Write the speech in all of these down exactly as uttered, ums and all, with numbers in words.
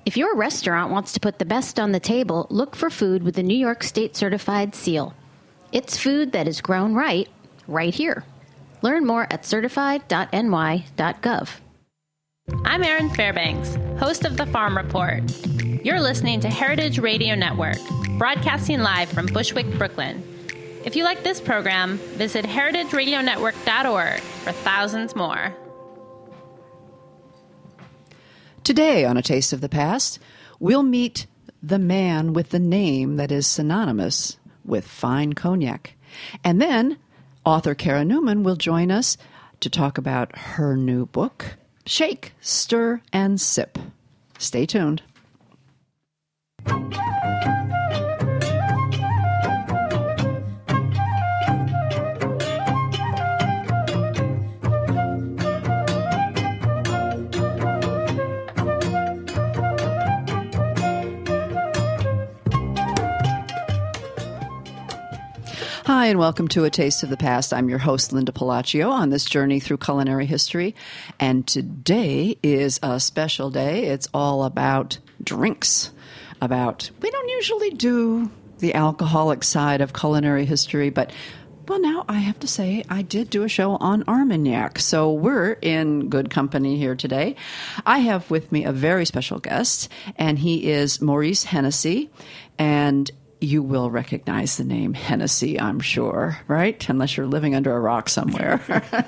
If your restaurant wants to put the best on the table, look for food with the New York State Certified Seal. It's food that is grown right, right here. Learn more at certified dot n y dot gov. I'm Erin Fairbanks, host of The Farm Report. You're listening to Heritage Radio Network, broadcasting live from Bushwick, Brooklyn. If you like this program, visit heritage radio network dot org for thousands more. Today on A Taste of the Past, we'll meet the man with the name that is synonymous with fine cognac. And then author Kara Newman will join us to talk about her new book, Shake, Stir, and Sip. Stay tuned. Hi, and welcome to A Taste of the Past. I'm your host, Linda Palacio, on this journey through culinary history. And today is a special day. It's all about drinks. About, we don't usually do the alcoholic side of culinary history, but, well, now I have to say I did do a show on Armagnac. So we're in good company here today. I have with me a very special guest, and he is Maurice Hennessy. And you will recognize the name Hennessy, I'm sure, right? Unless you're living under a rock somewhere.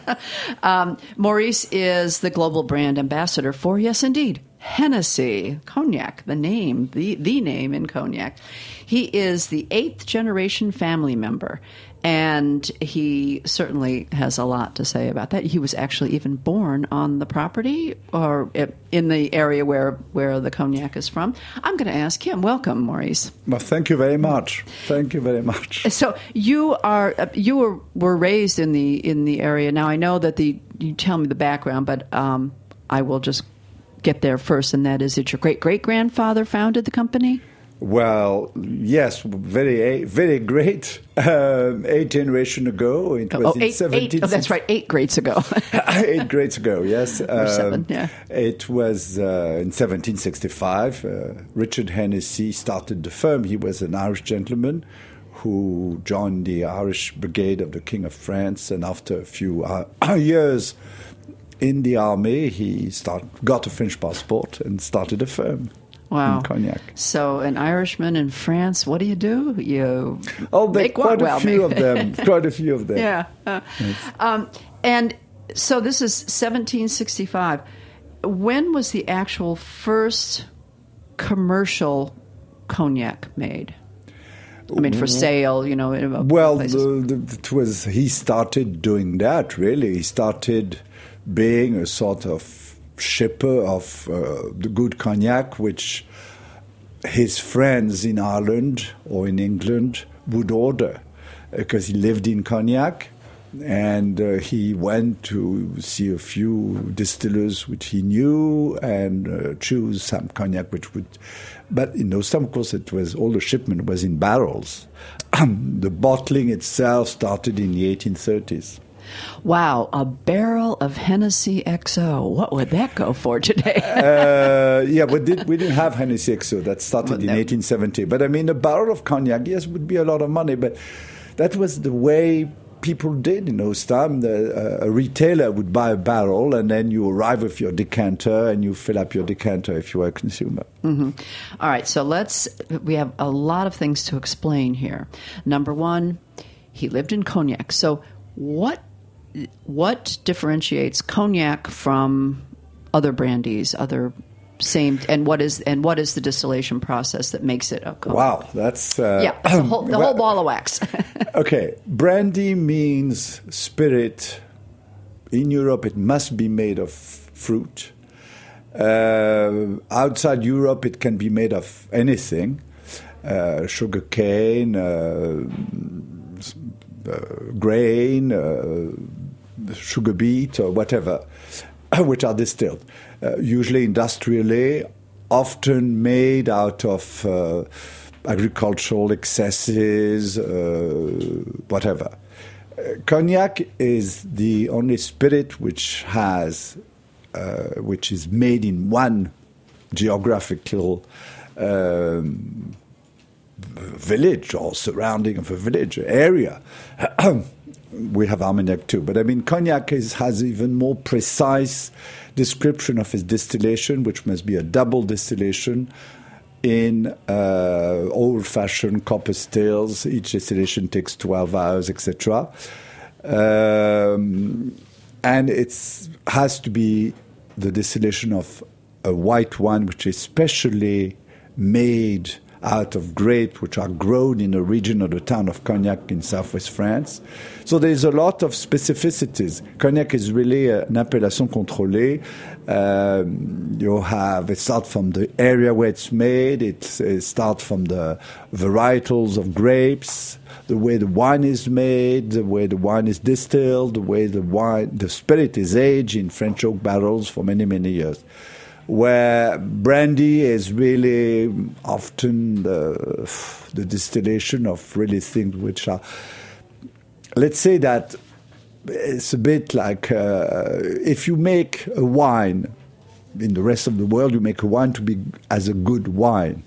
um, Maurice is the global brand ambassador for, yes, indeed, Hennessy Cognac, the name, the, the name in cognac. He is the eighth generation family member, and he certainly has a lot to say about that. He was actually even born on the property or in the area where, where the cognac is from. I'm going to ask him. Welcome, Maurice. Well, thank you very much. Thank you very much. So you are you were, were raised in the in the area. Now I know that the you tell me the background, but um, I will just get there first, and that is that your great great grandfather founded the company. Well, yes, very, very great. Um, eight generations ago, it was oh, in eight, seventeen. Eight, oh, that's right, eight grades ago. eight grades ago, yes. Or seven, um, yeah. It was uh, in seventeen sixty-five. Uh, Richard Hennessy started the firm. He was an Irish gentleman who joined the Irish Brigade of the King of France, and after a few uh, years in the army, he start, got a French passport and started a firm. Wow. In cognac. So an Irishman in France, what do you do? You oh, there make quite one? a well, few maybe. of them. Quite a few of them. Yeah. Uh, yes. um, and so this is seventeen sixty-five. When was the actual first commercial cognac made? I mean, for sale, you know. In well, the, the, it was. He started doing that. Really, he started being a sort of shipper of uh, the good cognac, which his friends in Ireland or in England would order, because he lived in Cognac, and uh, he went to see a few distillers which he knew and uh, choose some cognac which would. But in those times, of course, it was all the shipment was in barrels. The bottling itself started in the eighteen thirties. Wow, a barrel of Hennessy X O. What would that go for today? uh, yeah, we, did, we didn't have Hennessy X O. That started well, in no. eighteen seventy. But I mean, a barrel of cognac, yes, would be a lot of money. But that was the way people did in those times. Uh, a retailer would buy a barrel, and then you arrive with your decanter, and you fill up your decanter if you were a consumer. Mm-hmm. All right, so let's, we have a lot of things to explain here. Number one, he lived in Cognac. So what What differentiates cognac from other brandies, other same, and what is and what is the distillation process that makes it a cognac? Wow, that's uh, yeah, that's the whole, the whole ball of wax. Okay, brandy means spirit. In Europe, it must be made of fruit. Uh, outside Europe, it can be made of anything, uh, sugar cane, uh, uh, grain. Uh, sugar beet or whatever, which are distilled, uh, usually industrially, often made out of uh, agricultural excesses, uh, whatever. Uh, cognac is the only spirit which has, uh, which is made in one geographical um, village or surrounding of a village area. We have Armagnac too. But I mean, Cognac is, has even more precise description of its distillation, which must be a double distillation in uh, old-fashioned copper stills. Each distillation takes twelve hours, et cetera. Um, and it has to be the distillation of a white wine, which is specially made out of grapes which are grown in a region of the town of Cognac in southwest France. So there's a lot of specificities. Cognac is really an appellation contrôlée. Um, you have, it starts from the area where it's made, it, it starts from the varietals of grapes, the way the wine is made, the way the wine is distilled, the way the wine, the spirit is aged in French oak barrels for many, many years. Where brandy is really often the, the distillation of really things which are, let's say that it's a bit like uh, if you make a wine in the rest of the world, you make a wine to be as a good wine,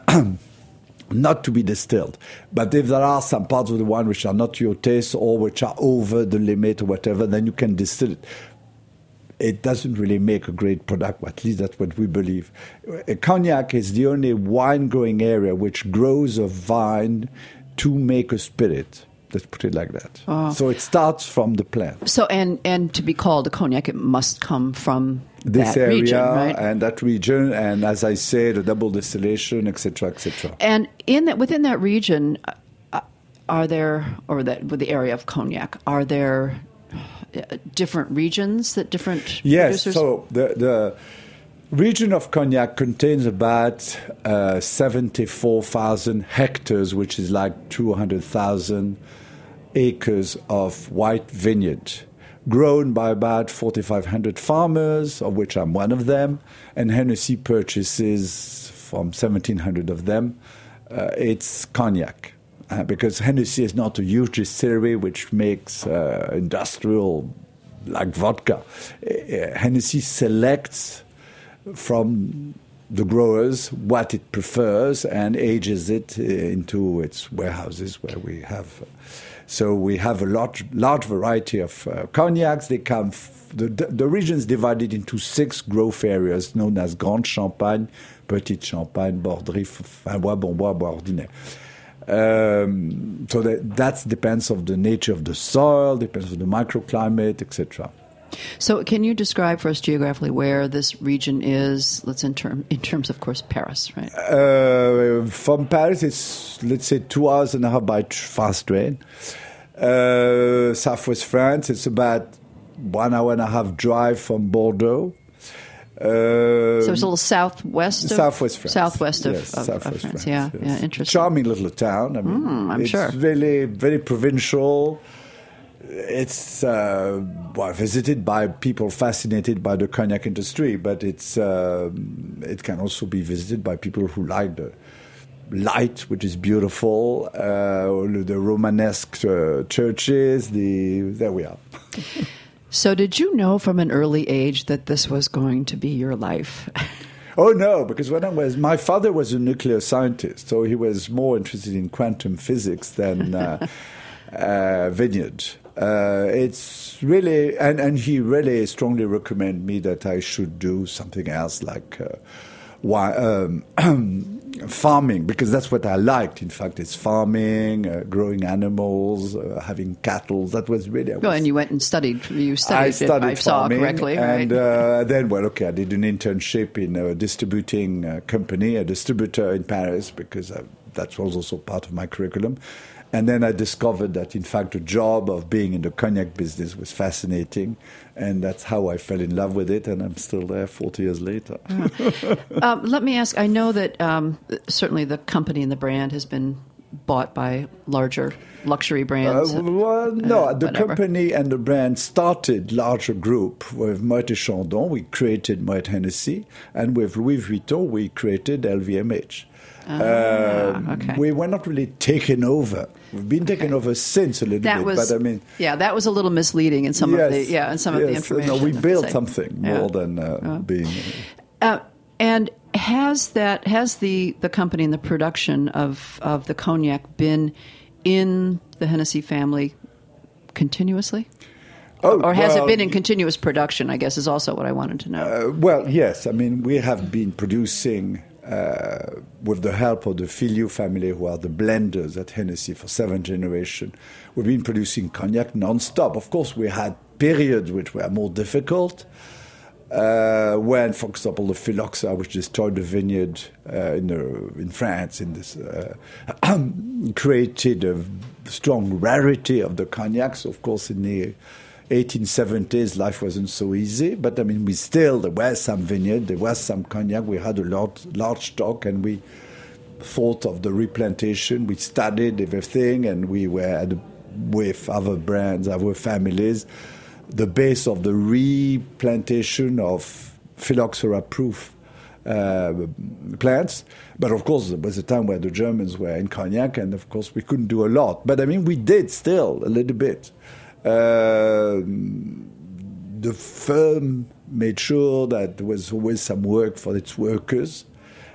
not to be distilled. But if there are some parts of the wine which are not to your taste or which are over the limit or whatever, then you can distill it. It doesn't really make a great product, but at least that's what we believe. Cognac is the only wine-growing area which grows a vine to make a spirit. Let's put it like that. Oh. So it starts from the plant. So and and to be called a cognac, it must come from this that area region, right? and that region, and as I say, the double distillation, et cetera, et cetera. And in that within that region, uh, are there, or that with the area of Cognac, are there different regions that different yes, producers? So the, the region of Cognac contains about uh, seventy-four thousand hectares, which is like two hundred thousand acres of white vineyard, grown by about forty-five hundred farmers, of which I'm one of them, and Hennessy purchases from seventeen hundred of them. Uh, it's Cognac. Uh, because Hennessy is not a huge distillery which makes uh, industrial like vodka. Uh, Hennessy selects from the growers what it prefers and ages it uh, into its warehouses where we have. Uh, so we have a large, large variety of uh, cognacs. They come. F- the, the region is divided into six growth areas known as Grande Champagne, Petite Champagne, Borderie, Fin Bois, Bon Bois, Bois Ordinaire. Um, so that that depends of the nature of the soil, depends on the microclimate, et cetera. So, can you describe for us geographically where this region is? Let's in term in terms, of course, Paris, right? Uh, from Paris, it's let's say two hours and a half by fast train. Uh, Southwest France, it's about one hour and a half drive from Bordeaux. Uh, so it's a little southwest of southwest France. Southwest of, yes, of, southwest of France. France. Yeah, yes. yeah, interesting. Charming little town. I mean, mm, I'm it's sure. really very provincial. It's uh, well, visited by people fascinated by the cognac industry, but it's uh, it can also be visited by people who like the light, which is beautiful, uh, the Romanesque uh, churches. The there we are. So did you know from an early age that this was going to be your life? Oh, no, because when I was, my father was a nuclear scientist, so he was more interested in quantum physics than uh, uh, vineyard. Uh, it's really, and, and he really strongly recommended me that I should do something else like uh, why, um, farming, because that's what I liked. In fact, it's farming, uh, growing animals, uh, having cattle. That was really. I was, well, and you went and studied. You studied. I studied if I farming, saw correctly, and right? uh, then, well, okay, I did an internship in a distributing uh, company, a distributor in Paris, because uh, that was also part of my curriculum. And then I discovered that, in fact, the job of being in the cognac business was fascinating. And that's how I fell in love with it. And I'm still there forty years later. uh, um, let me ask, I know that um, certainly the company and the brand has been bought by larger luxury brands. Uh, well, no, uh, the whatever. company and the brand started larger group with Moët et Chandon. We created Moët Hennessy. And with Louis Vuitton, we created L V M H. Ah, um, okay. We were not really taken over. We've been taken Okay. over since a little That bit, was, but I mean, yeah, that was a little misleading in some yes, of the, yeah, in some yes, of the information. No, we I have to built say. something Yeah. more than uh, Yeah. being. Uh, and has that has the, the company and the production of, of the cognac been in the Hennessy family continuously? Oh, or has well, it been in continuous production, I guess, is also what I wanted to know. Uh, well, yes. I mean, we have been producing, uh, with the help of the Filiou family, who are the blenders at Hennessy for seven generations, we've been producing cognac non-stop. Of course, we had periods which were more difficult, uh, when, for example, the phylloxera, which destroyed the vineyard uh, in, the, in France, in this, uh, created a strong rarity of the cognacs. Of course, in the eighteen seventies, life wasn't so easy, but I mean, we still, there was some vineyard, there was some cognac, we had a large, large stock, and we thought of the replantation, we studied everything, and we were at, with other brands, other families, the base of the replantation of phylloxera-proof uh, plants. But of course, there was a time where the Germans were in cognac, and of course, we couldn't do a lot. But I mean, we did still a little bit. Uh, the firm made sure that there was always some work for its workers.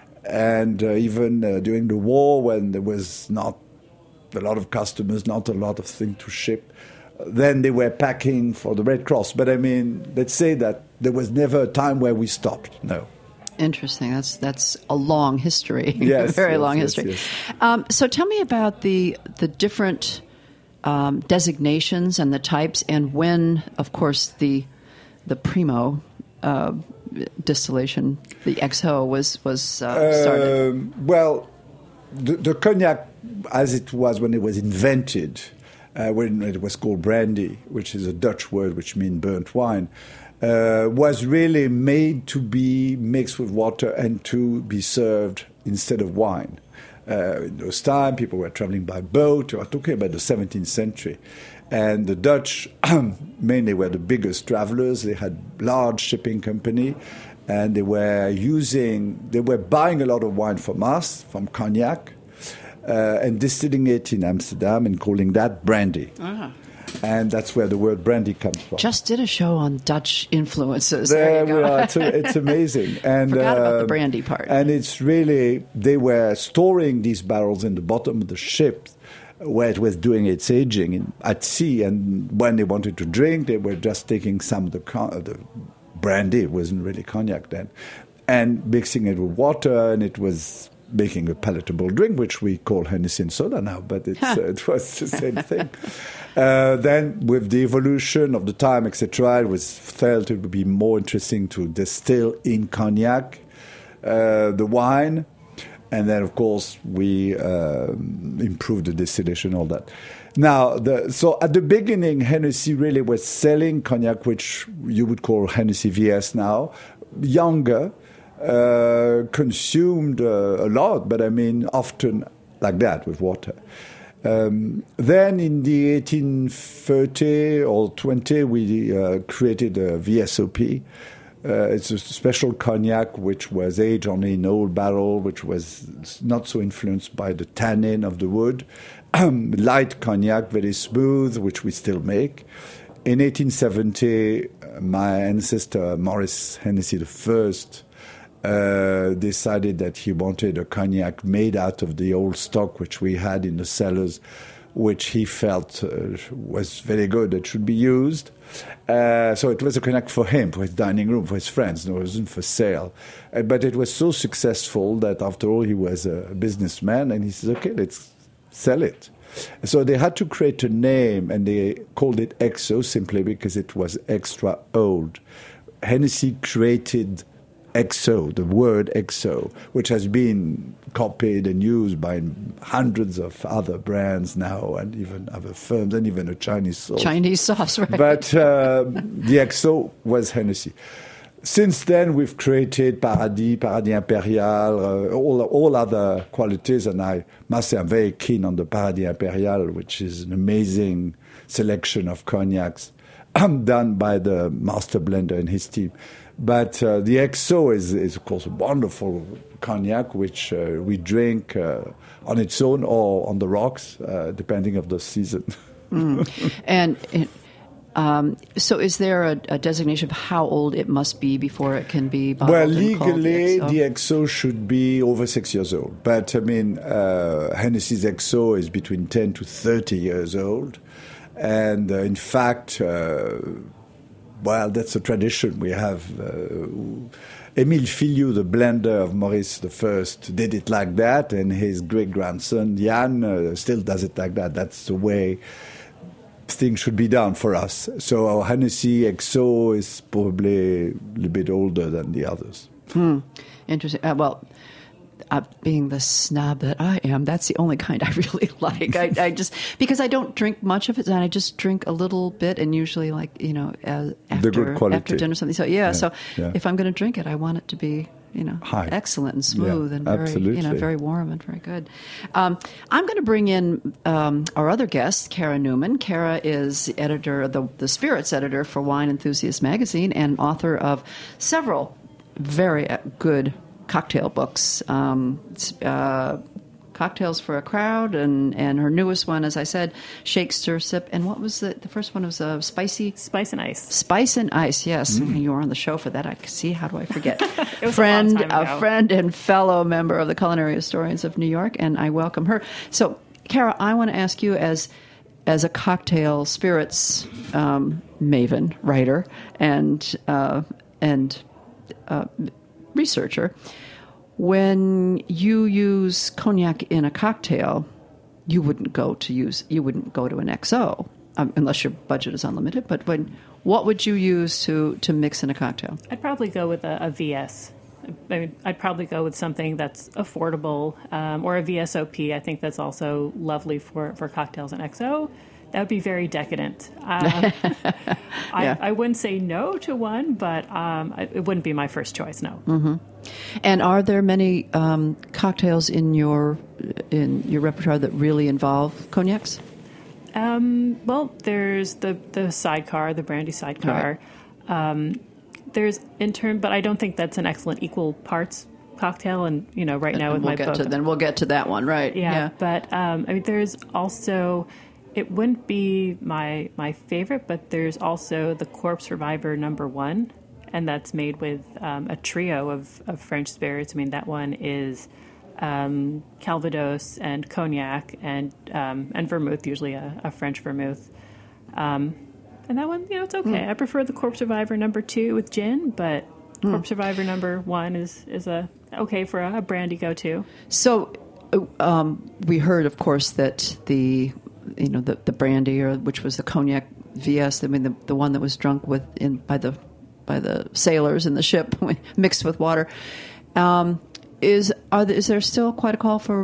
And uh, even uh, during the war, when there was not a lot of customers, not a lot of things to ship, then they were packing for the Red Cross. But I mean, let's say that there was never a time where we stopped, no. Interesting. That's that's a long history. Yes. Very yes, long yes, history. Yes. Um, so tell me about the the different um, designations and the types, and when, of course, the the Primo uh, distillation, the X O, was, was uh, started. Um, well, the, the cognac, as it was when it was invented, uh, when it was called brandy, which is a Dutch word which means burnt wine, Uh, was really made to be mixed with water and to be served instead of wine. Uh, in those times, people were traveling by boat. We are talking about the seventeenth century. And the Dutch mainly were the biggest travelers. They had large shipping company, and they were using, they were buying a lot of wine from us, from cognac, uh, and distilling it in Amsterdam and calling that brandy. Uh-huh. And that's where the word brandy comes from. Just did a show on Dutch influences. There, there you we go. are. It's, it's amazing. And, Forgot about the um, brandy part. And it's really, they were storing these barrels in the bottom of the ship where it was doing its aging in, at sea. And when they wanted to drink, they were just taking some of the, con- the brandy. It wasn't really cognac then. And mixing it with water, and it was making a palatable drink, which we call Hennessy and soda now, but it's, uh, it was the same thing. Uh, then, with the evolution of the time, et cetera, it was felt it would be more interesting to distill in cognac uh, the wine, and then, of course, we uh, improved the distillation, all that. Now, the, so at the beginning, Hennessy really was selling cognac, which you would call Hennessy V S now, younger, uh, consumed uh, a lot, but I mean, often like that with water. Um, then in the eighteen thirty or twenty, we uh, created a V S O P. Uh, it's a special cognac which was aged only in old barrel, which was not so influenced by the tannin of the wood. Light cognac, very smooth, which we still make. In eighteen seventy, my ancestor, Maurice Hennessy the First, Uh, decided that he wanted a cognac made out of the old stock which we had in the cellars, which he felt uh, was very good, that should be used. Uh, so it was a cognac for him, for his dining room, for his friends. No, it wasn't for sale. Uh, but it was so successful that after all he was a businessman, and he says, okay, let's sell it. So they had to create a name, and they called it X O simply because it was extra old. Hennessy created X O, the word X O, which has been copied and used by hundreds of other brands now, and even other firms, and even a Chinese sauce. Chinese sauce, right? But uh, the X O was Hennessy. Since then, we've created Paradis, Paradis Impérial, uh, all, all other qualities, and I must say I'm very keen on the Paradis Impérial, which is an amazing selection of cognacs done by the master blender and his team. But uh, the X O is, is, of course, a wonderful cognac, which uh, we drink uh, on its own or on the rocks, uh, depending of the season. mm. And it, Um, so is there a, a designation of how old it must be before it can be bottled? Well, and called legally, the X O? the X O should be over six years old. But, I mean, uh, Hennessy's X O is between ten to thirty years old. And, uh, in fact, uh, well, that's a tradition. We have uh, Émile Filiou, the blender of Maurice the First, did it like that. And his great-grandson, Jan, uh, still does it like that. That's the way things should be done for us. So our Hennessy X O is probably a little bit older than the others. Hmm. Interesting. Uh, well, uh, being the snob that I am, that's the only kind I really like. I, I just because I don't drink much of it, and I just drink a little bit, and usually, like you know, uh, after the good quality. after dinner or something. So yeah, yeah so yeah. if I'm going to drink it, I want it to be, you know, High. excellent and smooth yeah, and very, absolutely. you know, very warm and very good. Um, I'm going to bring in um, our other guest, Kara Newman. Kara is editor, the the spirits editor for Wine Enthusiast magazine, and author of several very good cocktail books. Um, uh, Cocktails for a Crowd, and, and her newest one, as I said, Shake, Stir, Sip. And what was the, the first one? Was uh, Spicy? Spice and Ice. Spice and Ice, yes. Mm. You were on the show for that. I see. How do I forget? It was friend, a long time ago. a friend and fellow member of the Culinary Historians of New York, and I welcome her. So, Kara, I want to ask you, as as a cocktail spirits um, maven, writer, and uh, and uh, researcher, when you use cognac in a cocktail, you wouldn't go to use you wouldn't go to an X O um, unless your budget is unlimited. But when what would you use to, to mix in a cocktail? I'd probably go with a, a V S. I mean, I'd probably go with something that's affordable, um, or a V S O P. I think that's also lovely for, for cocktails and X O. That would be very decadent. Um, yeah. I, I wouldn't say no to one, but um, it wouldn't be my first choice. No. Mm-hmm. And are there many um, cocktails in your in your repertoire that really involve cognacs? Um, well, there's the the sidecar, the brandy sidecar. Right. Um, there's in term, but I don't think that's an excellent equal parts cocktail. And you know, right now and with we'll my get book, to, then we'll get to that one, right? Yeah, yeah. but um, I mean, there's also. It wouldn't be my my favorite, but there's also the Corpse Reviver number one, and that's made with um, a trio of, of French spirits. I mean, that one is um, Calvados and cognac and um, and vermouth, usually a, a French vermouth. Um, and that one, you know, it's okay. Mm. I prefer the Corpse Reviver number two with gin, but mm. Corpse Reviver number one is is a okay for a, a brandy go-to. So um, we heard, of course, that the you know the, the brandy, or which was the cognac V S. I mean, the the one that was drunk with in by the by the sailors in the ship, mixed with water. Um, is are there, is there still quite a call for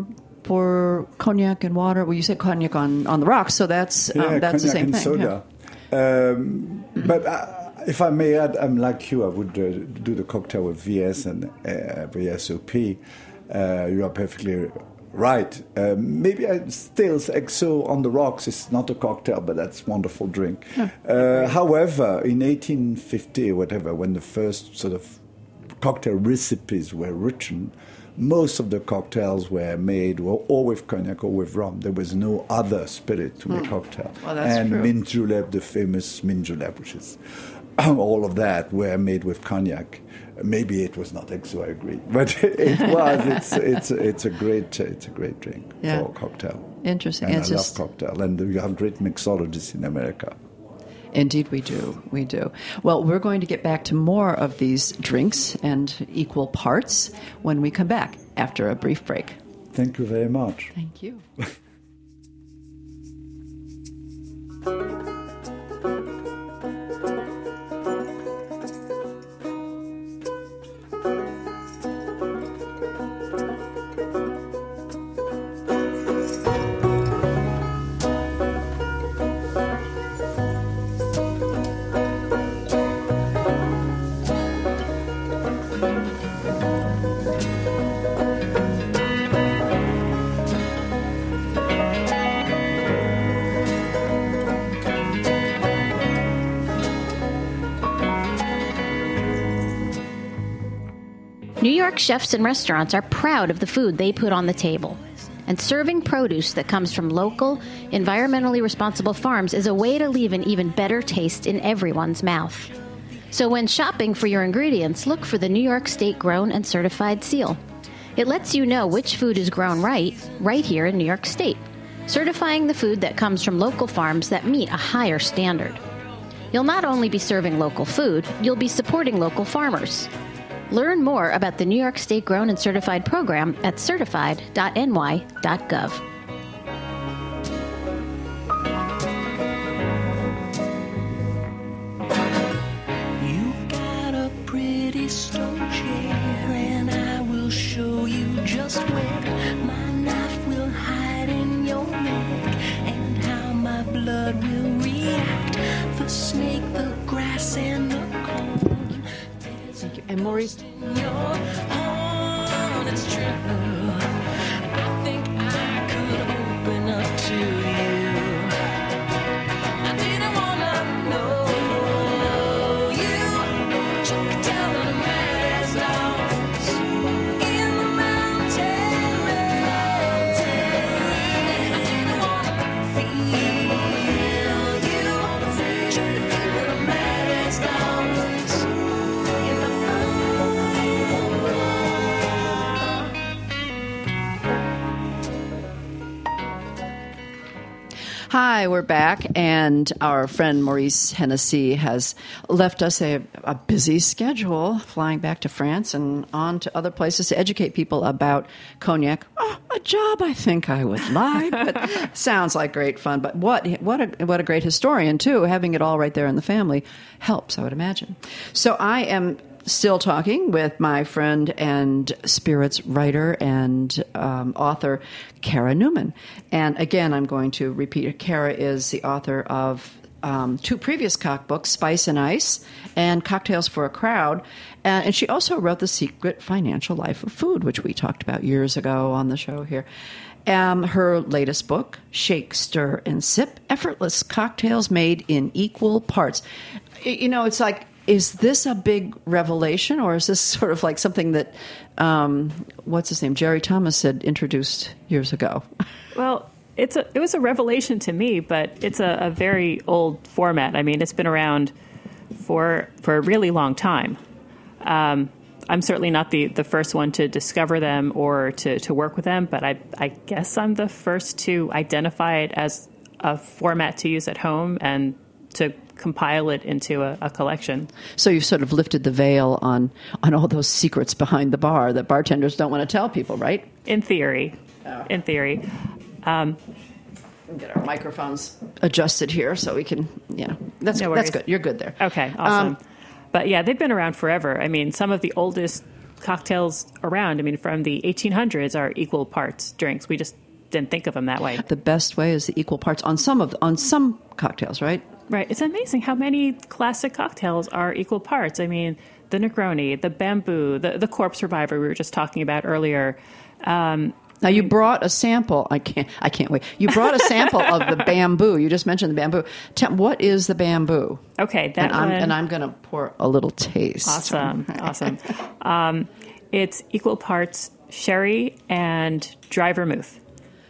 for cognac and water? Well, you said cognac on, on the rocks, so that's um, yeah, that's the same and thing. Soda. Yeah. Um, but uh, if I may add, I'm like you. I would uh, do the cocktail with V S and uh, V S O P. Uh, you are perfectly right. Uh, maybe I still X O on the rocks is not a cocktail, but that's a wonderful drink. Yeah. Uh, however, in eighteen fifty or whatever, when the first sort of cocktail recipes were written, most of the cocktails were made or, or with cognac or with rum. There was no other spirit to make mm. cocktail. Well, that's and true. mint julep, the famous mint julep, which is all of that, were made with cognac. Maybe it was not X O, I agree, but it was. It's it's it's a great it's a great drink yeah. for a cocktail. Interesting. And it's I just... love cocktail, and you have great mixologists in America. Indeed, we do. We do. Well, we're going to get back to more of these drinks and equal parts when we come back after a brief break. Thank you very much. Thank you. New York chefs and restaurants are proud of the food they put on the table. And serving produce that comes from local, environmentally responsible farms is a way to leave an even better taste in everyone's mouth. So when shopping for your ingredients, look for the New York State Grown and Certified seal. It lets you know which food is grown right, right here in New York State, certifying the food that comes from local farms that meet a higher standard. You'll not only be serving local food, you'll be supporting local farmers. Learn more about the New York State Grown and Certified program at certified dot n y dot gov. You got a pretty stone chair, and I will show you just where my knife will hide in your neck, and how my blood will react. The snake, the grass, and the corn. Thank you. And Maurice? Your horn, it's true. I think I could open up to you. I didn't wanna know you. Choke down on a man's dogs in the mountain, mountain. I didn't wanna feel you. Choke down on a man's dogs in the Hi, we're back, and our friend Maurice Hennessy has left us a, a busy schedule, flying back to France and on to other places to educate people about cognac. Oh, a job I think I would like, but sounds like great fun. But what what a what a great historian too, having it all right there in the family helps, I would imagine. So I am still talking with my friend and spirits writer and um, author, Kara Newman. And again, I'm going to repeat, Kara is the author of um, two previous cookbooks, Spice and Ice and Cocktails for a Crowd. And, and she also wrote The Secret Financial Life of Food, which we talked about years ago on the show here. Um, her latest book, Shake, Stir, and Sip, Effortless Cocktails Made in Equal Parts. You know, it's like, is this a big revelation, or is this sort of like something that, um, what's his name, Jerry Thomas had introduced years ago? Well, it's a it was a revelation to me, but it's a, a very old format. I mean, it's been around for for a really long time. Um, I'm certainly not the, the first one to discover them or to, to work with them, but I, I guess I'm the first to identify it as a format to use at home and to compile it into a, a collection. So you've sort of lifted the veil on, on all those secrets behind the bar that bartenders don't want to tell people, right? In theory. Oh. In theory. Um, get our microphones adjusted here so we can, yeah. That's, no that's good. You're good there. Okay, awesome. Um, but yeah, they've been around forever. I mean, some of the oldest cocktails around, I mean, from the eighteen hundreds are equal parts drinks. We just didn't think of them that way. The best way is the equal parts on some of on some cocktails, right? Right. It's amazing how many classic cocktails are equal parts. I mean, the Negroni, the Bamboo, the, the Corpse Reviver we were just talking about earlier. Um, now, you brought a sample. I can't I can't wait. You brought a sample of the Bamboo. You just mentioned the Bamboo. Tell, what is the Bamboo? Okay. That and I'm, one, and I'm going to pour a little taste. Awesome. awesome. Um, it's equal parts sherry and dry vermouth.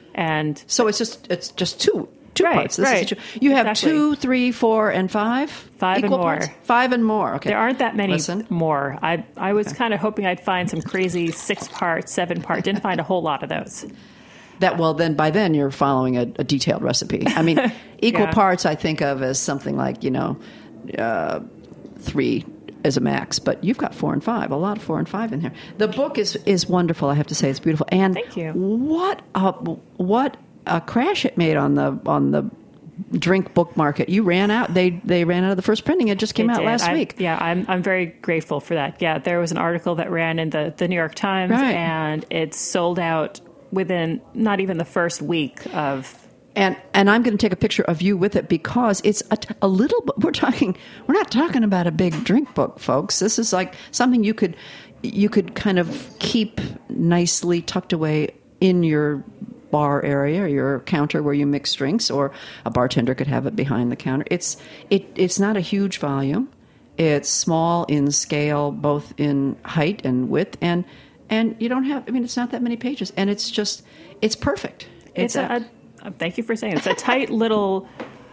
And so it's just it's just two. Two right, parts. This right. is you have exactly. two, three, four, and five? Five and more. Parts? Five and more. Okay. There aren't that many Listen. more. I I was okay. kind of hoping I'd find some crazy six-part, seven-part. Didn't find a whole lot of those. That well, then by then you're following a, a detailed recipe. I mean, equal yeah. parts I think of as something like, you know, uh, three as a max, but you've got four and five, a lot of four and five in here. The book is, is wonderful, I have to say. It's beautiful. And thank you. What a, what a crash it made on the on the drink book market. You ran out. They they ran out of the first printing. It just came it out did. last I, week. Yeah, I'm I'm very grateful for that. Yeah, there was an article that ran in the, the New York Times, right. and it sold out within not even the first week of. And and I'm going to take a picture of you with it because it's a, a little. We're talking. We're not talking about a big drink book, folks. This is like something you could you could kind of keep nicely tucked away in your bar area or your counter where you mix drinks, or a bartender could have it behind the counter. It's it it's not a huge volume. It's small in scale, both in height and width, and and you don't have. I mean, it's not that many pages, and it's just it's perfect. It's, it's a, a. Thank you for saying it. It's a tight little.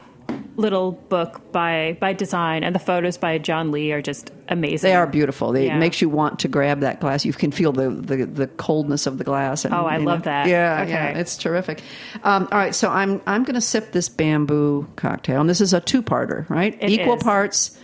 little book by by design, and the photos by John Lee are just amazing. They are beautiful. They, yeah. It makes you want to grab that glass. You can feel the, the, the coldness of the glass. And, oh, I love know. that. Yeah, okay. yeah, it's terrific. Um, all right, so I'm I'm going to sip this bamboo cocktail, and this is a two-parter, right? It Equal is. parts.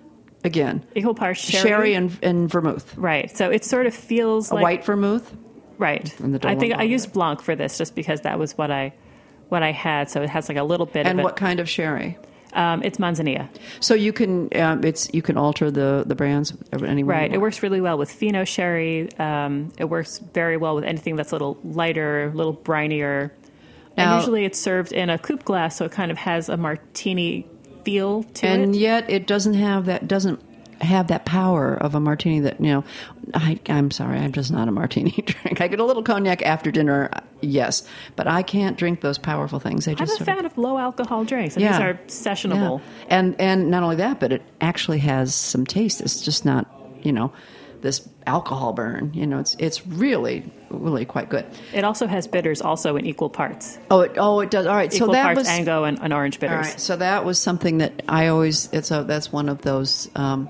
Again, equal parts sherry, sherry and, and vermouth. Right. So it sort of feels a like white vermouth. Right. And the I think Dolomite. I used Blanc for this just because that was what I what I had. So it has like a little bit And of it. what kind of sherry? Um, it's Manzanilla. So you can um, it's you can alter the the brands anywhere. Right. It works really well with Fino sherry. Um, it works very well with anything that's a little lighter, a little brinier. Now- and usually it's served in a coupe glass, so it kind of has a martini feel to and it. yet it doesn't have that doesn't have that power of a martini that you know I, I'm sorry I'm just not a martini drink. I get a little cognac after dinner, yes, but I can't drink those powerful things. They I'm just a sort fan of low alcohol drinks, and Yeah. these are sessionable. Yeah. and and not only that, but it actually has some taste. It's just not you know this alcohol burn. You know it's it's really really quite good. It also has bitters, also in equal parts. Oh it oh it does. All right, Equal so that parts was Ango and, and orange bitters. All right, so that was something that I always, it's a, that's one of those, um,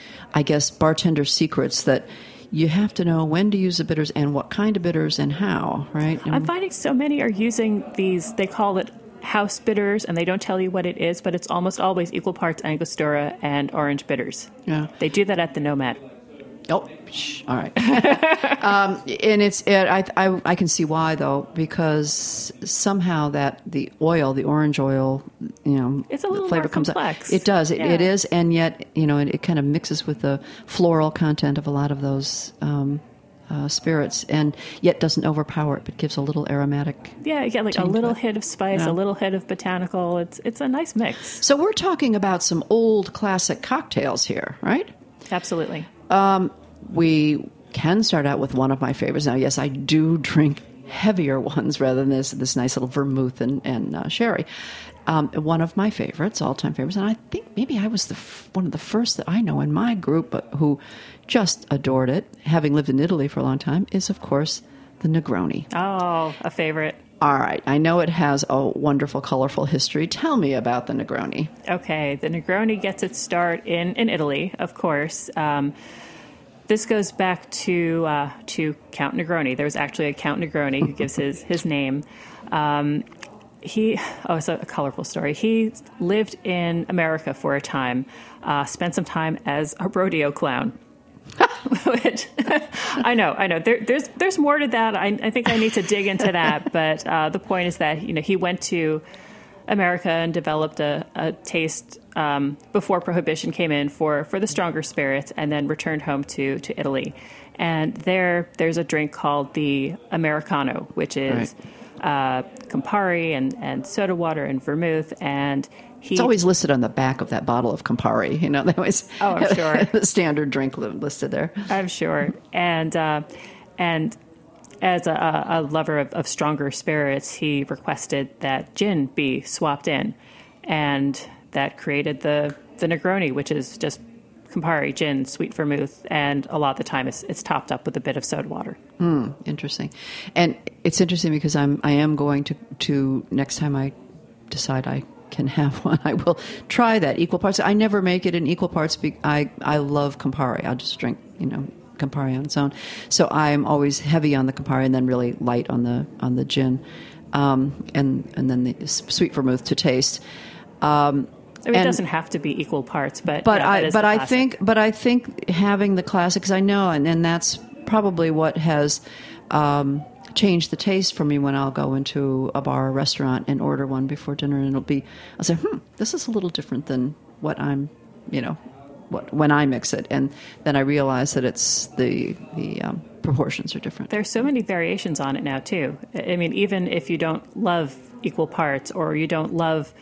I guess, bartender secrets that you have to know when to use the bitters and what kind of bitters and how, right? And I'm finding so many are using these, they call it house bitters, and they don't tell you what it is, but it's almost always equal parts Angostura and orange bitters. Yeah. They do that at the Nomad. Oh, shh, all right. um, and it's, it, I, I, I can see why though, because somehow that the oil, the orange oil, you know, It's a the little flavor more comes complex. out. It does. It, Yeah. it is, and yet you know, it, it kind of mixes with the floral content of a lot of those. Um, Uh, spirits, and yet doesn't overpower it, but gives a little aromatic. Yeah, you get like a Change little that. hit of spice, Yeah. a little hit of botanical. It's it's a nice mix. So we're talking about some old classic cocktails here, right? Absolutely. We can start out with one of my favorites. Now, yes, I do drink heavier ones rather than this this nice little vermouth and, and uh, sherry. Um, one of my favorites, all-time favorites, and I think maybe I was the f- one of the first that I know in my group but who just adored it, having lived in Italy for a long time, is, of course, the Negroni. Oh, a favorite. All right, I know it has a wonderful, colorful history. Tell me about the Negroni. Okay, the Negroni gets its start in, in Italy, of course. Um, this goes back to uh, to Count Negroni. There was actually a Count Negroni who gives his, his name. Um, he, oh, it's a, a colorful story. He lived in America for a time, uh, spent some time as a rodeo clown. Which, I know, I know. There, there's there's more to that. I, I think I need to dig into that. But uh, the point is that you know he went to America and developed a, a taste um, before Prohibition came in for, for the stronger spirits, and then returned home to, to Italy. And there there's a drink called the Americano, which is uh, Campari and, and soda water and vermouth. And he, It's always listed on the back of that bottle of Campari. You know, they always Oh, I'm sure. the standard drink li- listed there. I'm sure. And uh, and as a, a lover of, of stronger spirits, he requested that gin be swapped in, and that created the the Negroni, which is just Campari, gin, sweet vermouth, and a lot of the time it's, it's topped up with a bit of soda water. Interesting, and it's interesting because I'm I am going to to next time I decide I can have one, I will try that equal parts. I never make it in equal parts. Be, I I love Campari. I'll just drink you know Campari on its own. So I'm always heavy on the Campari and then really light on the on the gin, um, and and then the sweet vermouth to taste. Um, I mean, it and- doesn't have to be equal parts, but but yeah, that I is but the I classic. think but I think having the classics, I know, and, and that's probably what has um, changed the taste for me when I'll go into a bar or restaurant and order one before dinner, and it'll be I'll say, hmm, this is a little different than what I'm, you know, what when I mix it, and then I realize that it's the the um, proportions are different. There's so many variations on it now, too. I mean, even if you don't love equal parts or you don't love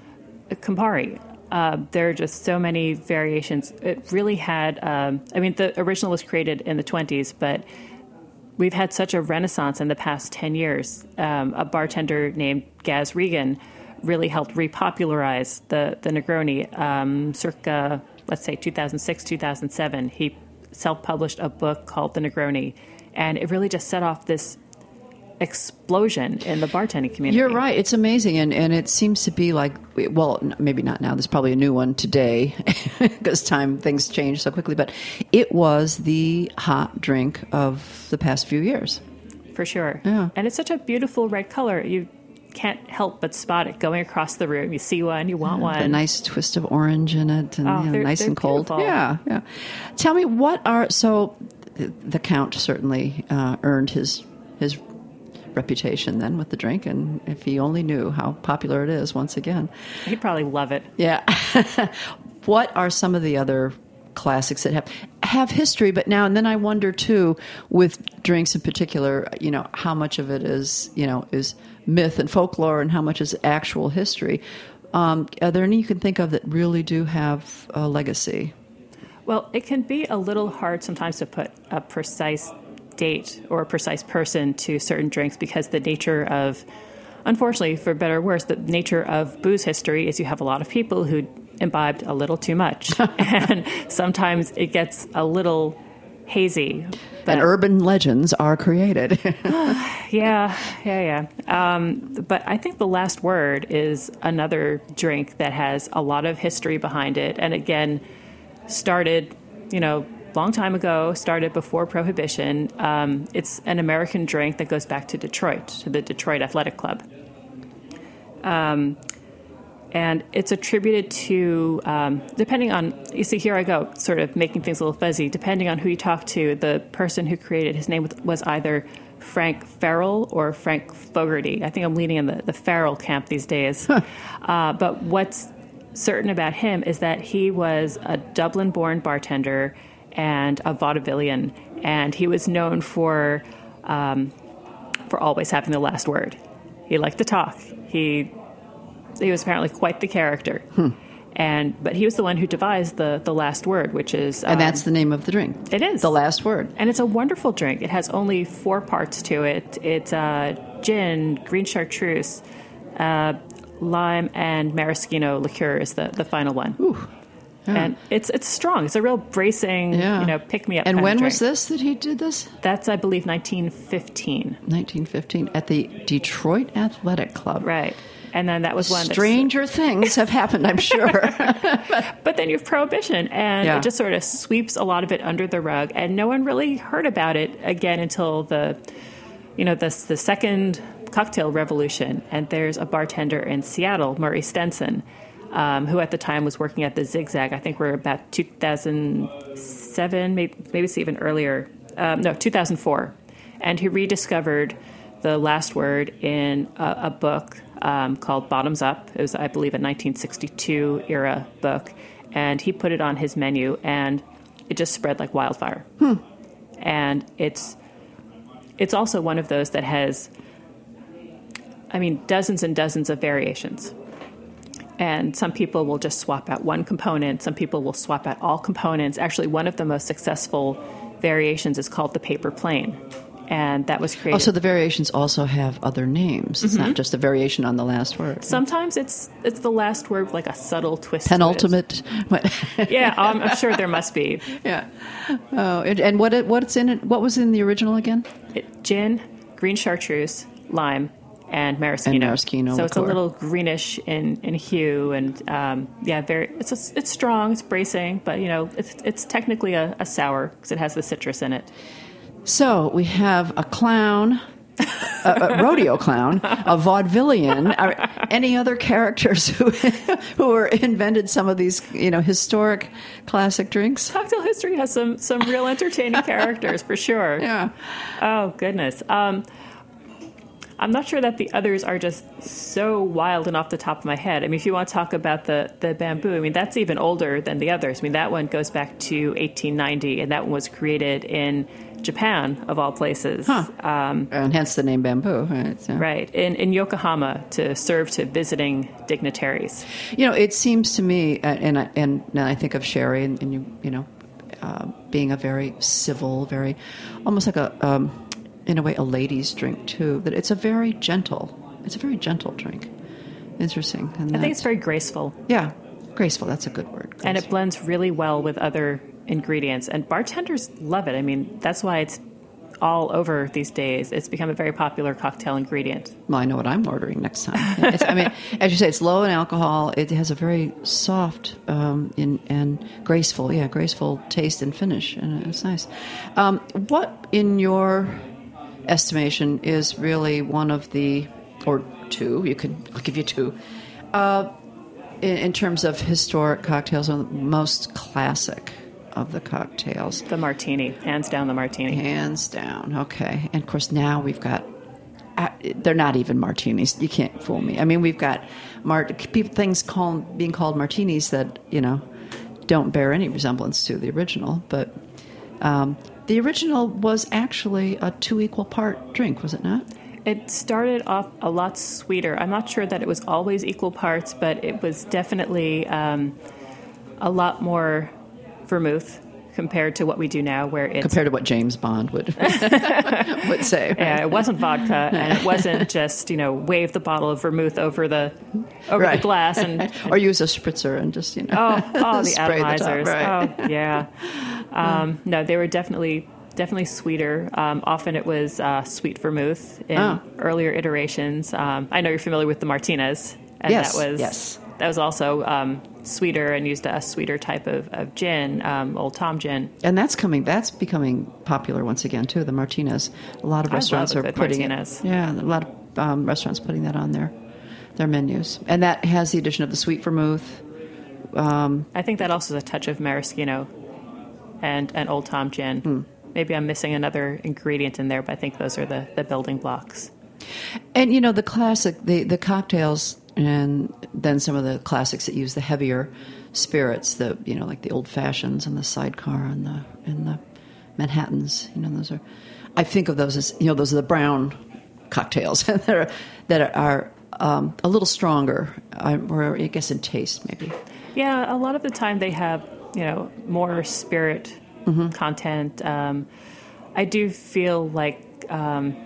Campari, uh, there are just so many variations. It really had, um, I mean, the original was created in the twenties, but we've had such a renaissance in the past ten years. Um, a bartender named Gaz Regan really helped repopularize the, the Negroni um, circa, let's say, two thousand six, two thousand seven. He self-published a book called The Negroni, And it really just set off this explosion in the bartending community. You're right. It's amazing. And, and it seems to be like, well, n- maybe not now. There's probably a new one today because time, things change so quickly. But it was the hot drink of the past few years. For sure. Yeah. And it's such a beautiful red color. You can't help but spot it going across the room. You see one, you want one. A nice twist of orange in it, and Oh, you know, they're- nice they're and cold. beautiful. Yeah, yeah. Tell me, what are so? The, the Count certainly uh, earned his his reputation then with the drink, and if he only knew how popular it is, once again. He'd probably love it. Yeah. What are some of the other classics that have have history, but now and then I wonder too, with drinks in particular, you know, how much of it is, you know, is myth and folklore, and how much is actual history. Um, are there any you can think of that really do have a legacy? Well, it can be a little hard sometimes to put a precise date or a precise person to certain drinks because the nature of, unfortunately, for better or worse, the nature of booze history is you have a lot of people who imbibed a little too much. And sometimes it gets a little hazy. And urban legends are created. Yeah, yeah, yeah. Um, but I think the Last Word is another drink that has a lot of history behind it. And again, started, you know, long time ago, started before Prohibition. Um, it's an American drink that goes back to Detroit, to the Detroit Athletic Club. Um, and it's attributed to, um, depending on, you see, here I go, sort of making things a little fuzzy. Depending on who you talk to, the person who created, his name was either Frank Farrell or Frank Fogarty. I think I'm leaning in the, the Farrell camp these days. Huh. Uh, but what's certain about him is that he was a Dublin-born bartender and a vaudevillian, and he was known for um, for always having the last word. He liked to talk. He he was apparently quite the character, hmm. and but he was the one who devised the the last word, which is um, and that's the name of the drink. It is the last word, and it's a wonderful drink. It has only four parts to it. It's uh, gin, green chartreuse, uh, lime, and maraschino liqueur is the the final one. Ooh. Yeah. And it's it's strong. It's a real bracing, yeah. you know, pick me up. And kind when of drink. was this that he did this? That's, I believe, nineteen fifteen. nineteen fifteen at the Detroit Athletic Club. Right. And then that was one. Stranger that's, things have happened, I'm sure. but, but then you have Prohibition, and yeah. it just sort of sweeps a lot of it under the rug, and no one really heard about it again until the, you know, the the second cocktail revolution. And there's a bartender in Seattle, Murray Stenson. Um, who at the time was working at the Zigzag. I think we're about two thousand seven, maybe, maybe it's even earlier. Um, no, two thousand four. And he rediscovered the last word in a, a book um, called Bottoms Up. It was, I believe, a nineteen sixty-two era book. And he put it on his menu, and it just spread like wildfire. Hmm. And it's it's also one of those that has, I mean, dozens and dozens of variations. And some people will just swap out one component. Some people will swap out all components. Actually, one of the most successful variations is called the paper plane. And that was created. Oh, so the variations also have other names. It's mm-hmm. not just a variation on the last word. Sometimes it's it's the last word, like a subtle twist. Penultimate. To it. Yeah, um, I'm sure there must be. Yeah. Oh, and, and what it, what's in it? What was in the original again? It, gin, green chartreuse, lime, and maraschino. And maraschino so liqueur. It's a little greenish in, in hue, and um, yeah, very. It's a, it's strong, it's bracing, but you know, it's it's technically a, a sour because it has the citrus in it. So we have a clown, a, a rodeo clown, a vaudevillian. Are any other characters who who were invented some of these, you know, historic classic drinks? Cocktail history has some some real entertaining characters for sure. Yeah. Oh goodness. Um, I'm not sure that the others are just so wild and off the top of my head. I mean, if you want to talk about the, the bamboo, I mean, that's even older than the others. I mean, that one goes back to eighteen ninety, and that one was created in Japan, of all places. Huh. Um, and hence the name bamboo. Right, so. Right. In, in Yokohama to serve to visiting dignitaries. You know, it seems to me, and I, and now I think of sherry, and, and you, you know, uh, being a very civil, very, almost like a... Um, in a way, a lady's drink, too. That it's a very gentle, it's a very gentle drink. Interesting. And I think it's very graceful. Yeah, graceful, that's a good word. Graceful. And it blends really well with other ingredients. And bartenders love it. I mean, that's why it's all over these days. It's become a very popular cocktail ingredient. Well, I know what I'm ordering next time. It's, I mean, as you say, it's low in alcohol. It has a very soft um, in, and graceful, yeah, graceful taste and finish, and it's nice. Um, what, in your estimation, is really one of the, or two, you could, I'll give you two, uh, in, in terms of historic cocktails, are the most classic of the cocktails? The martini, hands down the martini. Hands down, okay. And of course now we've got, uh, they're not even martinis. You can't fool me. I mean, we've got mar- people, things called, being called martinis that, you know, don't bear any resemblance to the original. But um, the original was actually a two equal part drink, was it not? It started off a lot sweeter. I'm not sure that it was always equal parts, but it was definitely um, a lot more vermouth compared to what we do now, where it's compared to what James Bond would would say. Right? Yeah, it wasn't vodka, and it wasn't just, you know, wave the bottle of vermouth over the over right. the glass and or use a spritzer and just, you know, oh, oh the spray atomizers. The top, right. Oh, yeah. Um, no, they were definitely definitely sweeter. Um, often it was uh, sweet vermouth in oh. earlier iterations. Um, I know you're familiar with the Martinez, and yes, that was yes. that was also um, sweeter and used a sweeter type of, of gin, um, Old Tom gin. And that's coming. That's becoming popular once again too. The Martinez. A lot of restaurants I love are a good putting Martinez. it. Yeah, a lot of um, restaurants putting that on their their menus, and that has the addition of the sweet vermouth. Um, I think that also is a touch of maraschino and and Old Tom gin. Hmm. Maybe I'm missing another ingredient in there, but I think those are the, the building blocks. And you know, the classic, the the cocktails. And then some of the classics that use the heavier spirits, the you know like the old fashions and the sidecar and the and the Manhattans. You know, those are. I think of those as you know those are the brown cocktails that are that are um, a little stronger, or I guess in taste maybe. Yeah, a lot of the time they have you know more spirit mm-hmm. content. Um, I do feel like um,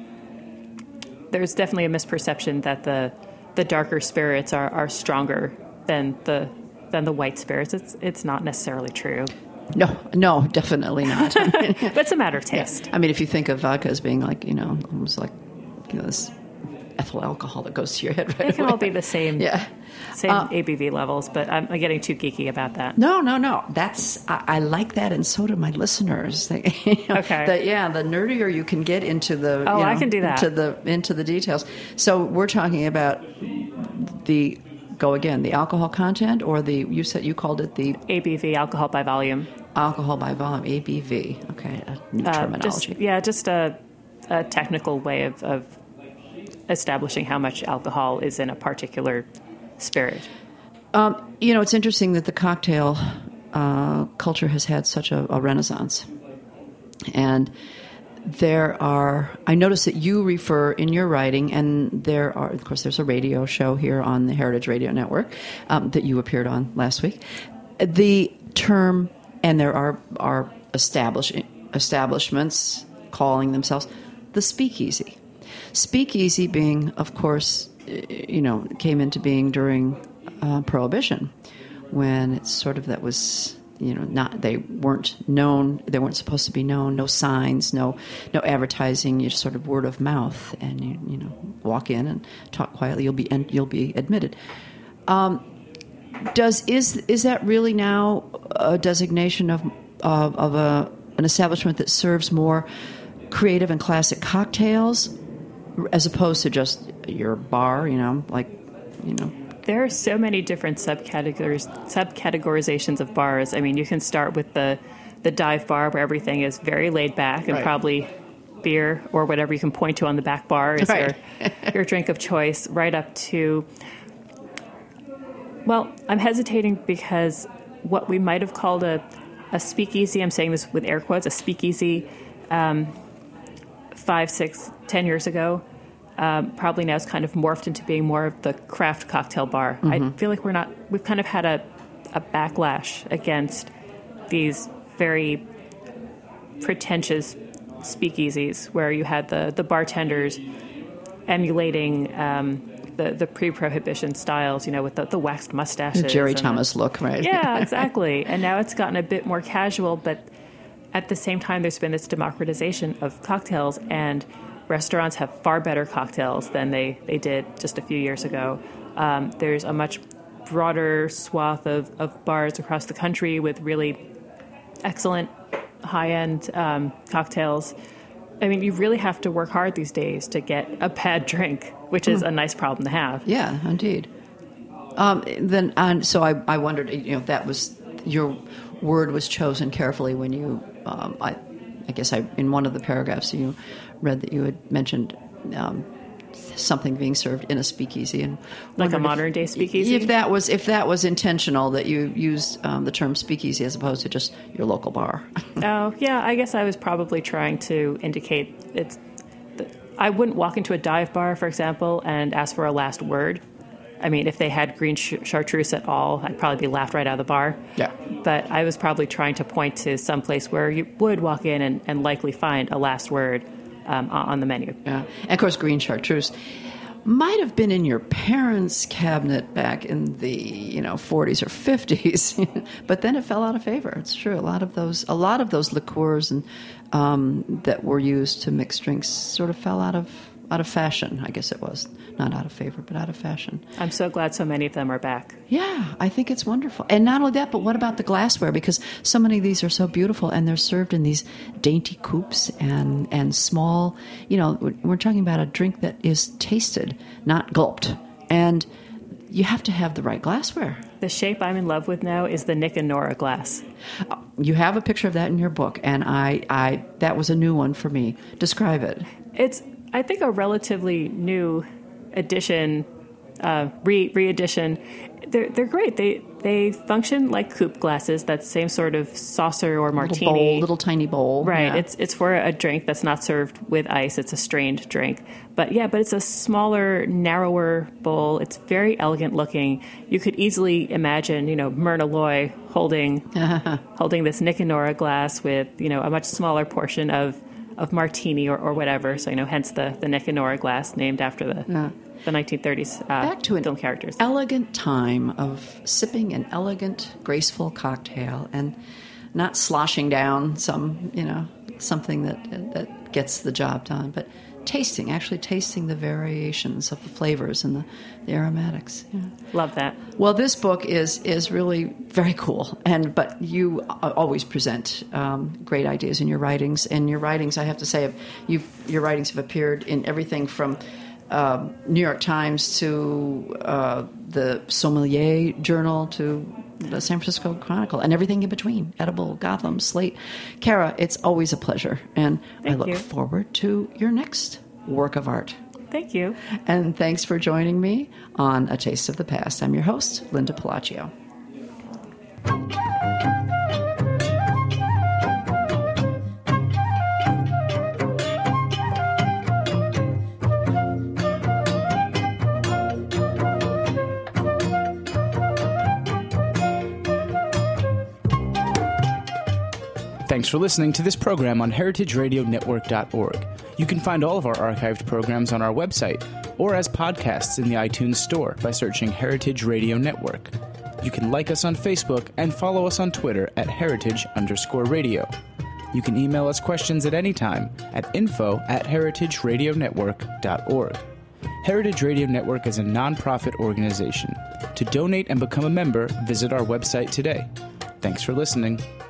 there's definitely a misperception that the the darker spirits are, are stronger than the than the white spirits. It's it's not necessarily true. No, no, definitely not. But it's a matter of taste. Yeah. I mean, if you think of vodka as being like, you know, almost like you know, this ethyl alcohol that goes to your head right They can away. all be the same, yeah. same uh, A B V levels, but I'm getting too geeky about that. No, no, no. That's I, I like that, and so do my listeners. They, you know, okay. The, yeah, the nerdier you can get into the oh, you know, I can do that into the into the details. So we're talking about the go again the alcohol content, or the you said you called it the A B V, alcohol by volume. Alcohol by volume, A B V. Okay, a new uh, terminology. Just, yeah, just a, a technical way of, of establishing how much alcohol is in a particular spirit. Um, you know, it's interesting that the cocktail uh, culture has had such a, a renaissance. And there are, I notice that you refer in your writing, and there are, of course, there's a radio show here on the Heritage Radio Network um, that you appeared on last week. The term, and there are, are establish, establishments calling themselves the speakeasy. Speakeasy being, of course, you know, came into being during uh, Prohibition, when it's sort of that was, you know, not they weren't known, they weren't supposed to be known, no signs, no no advertising, you just sort of word of mouth, and you you know walk in and talk quietly, you'll be and you'll be admitted. Um, does is is that really now a designation of of, of a an establishment that serves more creative and classic cocktails, as opposed to just your bar, you know, like, you know? There are so many different subcategories, subcategorizations of bars. I mean, you can start with the, the dive bar, where everything is very laid back, and right. probably beer or whatever you can point to on the back bar is right. your, your drink of choice, right up to, well, I'm hesitating because what we might have called a, a speakeasy, I'm saying this with air quotes, a speakeasy, um, five, six, ten years ago, um, probably now it's kind of morphed into being more of the craft cocktail bar. Mm-hmm. I feel like we're not, we've kind of had a, a backlash against these very pretentious speakeasies where you had the, the bartenders emulating um, the, the pre-prohibition styles, you know, with the, the waxed mustaches. The Jerry and Thomas the, look, right? Yeah, exactly. And now it's gotten a bit more casual, but at the same time, there's been this democratization of cocktails, and restaurants have far better cocktails than they, they did just a few years ago. Um, there's a much broader swath of, of bars across the country with really excellent high-end um, cocktails. I mean, you really have to work hard these days to get a bad drink, which is mm. a nice problem to have. Yeah, indeed. Um, then, and so I, I wondered, you know, that was your word was chosen carefully when you, um, I, I guess I in one of the paragraphs you read that you had mentioned um, something being served in a speakeasy, and like a modern day speakeasy. If that was if that was intentional, that you used um, the term speakeasy as opposed to just your local bar. Oh yeah, I guess I was probably trying to indicate it's. I wouldn't walk into a dive bar, for example, and ask for a last word. I mean, if they had green ch- chartreuse at all, I'd probably be laughed right out of the bar. Yeah. But I was probably trying to point to some place where you would walk in and, and likely find a last word um, on the menu. Yeah. And of course, green chartreuse might have been in your parents' cabinet back in the, you know, forties or fifties, but then it fell out of favor. It's true. A lot of those, a lot of those liqueurs and um, that were used to mix drinks sort of fell out of out of fashion. I guess it was not out of favor, but out of fashion. I'm so glad so many of them are back. Yeah, I think it's wonderful. And not only that, but what about the glassware? Because so many of these are so beautiful, and they're served in these dainty coupes and, and small, you know, we're talking about a drink that is tasted, not gulped. And you have to have the right glassware. The shape I'm in love with now is the Nick and Nora glass. You have a picture of that in your book, and I, I that was a new one for me. Describe it. It's, I think, a relatively new edition, uh, re re-edition. They're they're great. They they function like coupe glasses. That same sort of saucer or martini, little bowl, little tiny bowl. Right. Yeah. It's it's for a drink that's not served with ice. It's a strained drink. But yeah, but it's a smaller, narrower bowl. It's very elegant looking. You could easily imagine, you know, Myrna Loy holding holding this Nick and Nora glass with, you know, a much smaller portion of. of martini or, or whatever, so you know, hence the, the Nick and Nora glass named after the yeah. the nineteen thirties uh, Back to an film characters. Elegant time of sipping an elegant, graceful cocktail and not sloshing down some, you know, something that that gets the job done, but tasting, actually tasting the variations of the flavors and the, the aromatics. Yeah. Love that. Well, this book is is really very cool, and but you always present um, great ideas in your writings. And your writings, I have to say, you've, your writings have appeared in everything from uh, New York Times to uh, the Sommelier Journal to the San Francisco Chronicle, and everything in between, Edible, Gotham, Slate. Kara, it's always a pleasure, and Thank I look you. forward to your next work of art. Thank you. And thanks for joining me on A Taste of the Past. I'm your host, Linda Palacio. Thanks for listening to this program on heritage radio network dot org. You can find all of our archived programs on our website or as podcasts in the iTunes Store by searching Heritage Radio Network. You can like us on Facebook and follow us on Twitter at heritage underscore radio. You can email us questions at any time at info at heritage radio network dot org. Heritage Radio Network is a nonprofit organization. To donate and become a member, visit our website today. Thanks for listening.